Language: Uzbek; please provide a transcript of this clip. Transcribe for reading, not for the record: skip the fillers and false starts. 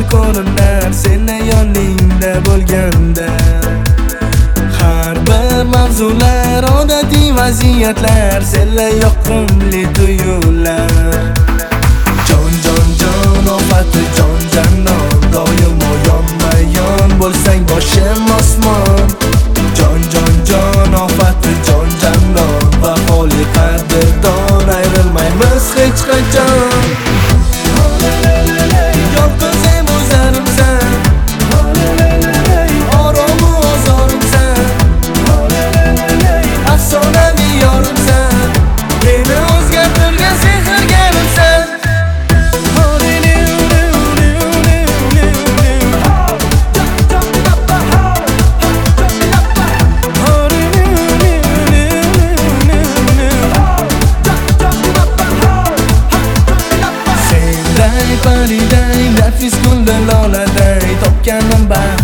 ko'rinar seni yoningda bo'lganda. Har bir mavzular odatiy vaziyatlar, senla yoqimli tuyular. Jon jon jon ofati jon jannon, doimo yonma-yon bo'lsang boshim osmon. Jon jon jon ofati jon jannon, vafoli qadrdon, ayrilmaymiz hech qachon. Yolg'izim o'zarimsan, oromu ozorimsan, afsonaviy yorimsan, meni o'zgartirgan sehrgarimsan. Pariday, nafis gullar loladay, topganim